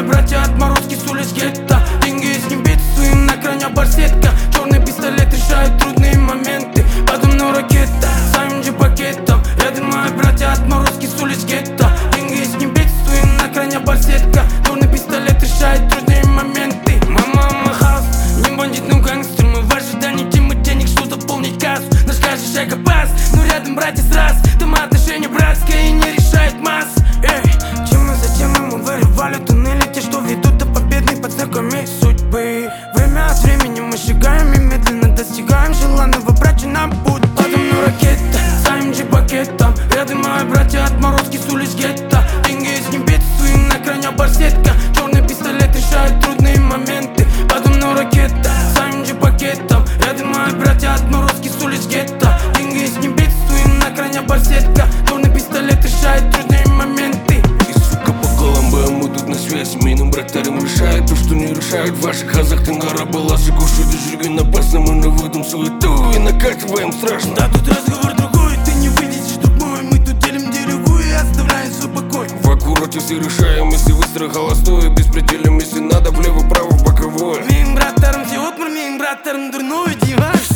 братья отморозки с улиц гетто. Деньги с небес, своим на кране барсетка. Черный пистолет решает трудные моменты, подобно ракета, самим же пакетом. Рядом мои братья отморозки с улиц гетто. Деньги с небес, своим на кране барсетка. Черный пистолет решает трудные моменты. Мама хаус, не бандит, но гангстер. Мы в ожидании темы денег, что дополнить кассу. Наш каждый шаг опас, но рядом братья сраз. Там отношения братские и не решает масс. Чем мы затем мы вырывали туннели, те, что ведут до победной под знаками судьбы. Время от времени мы шагаем и медленно достигаем желанного, братья нам путь. Подобно ракета, самим же пакетом. Рядом мои братья отморозки с улиц гетто. Деньги из небес, своим на кране барсетка. Черный пистолет решает трудные моменты, подобно ракета, самим же пакетом. Рядом мои братья отморозки с улиц гетто. Деньги из небес, своим на кране барсетка. Черный пистолет решает трудные моменты. И сука по Колумбам, мы тут на связь. Семейным братарям решает то, что не решает ваши казахты на рабаласы. Кушают и жүрген опасно, мы наводим суету и накатываем страшно. Да тут разговор другой, ты не выйдешь, друг мой. Мы тут делим делевую и оставляем свой покой. В аккурате все решаем, если выстрел холостой. Беспределим, если надо, влево-право, в боковой. Мин братарым все отмер, мин братарым дурной диван.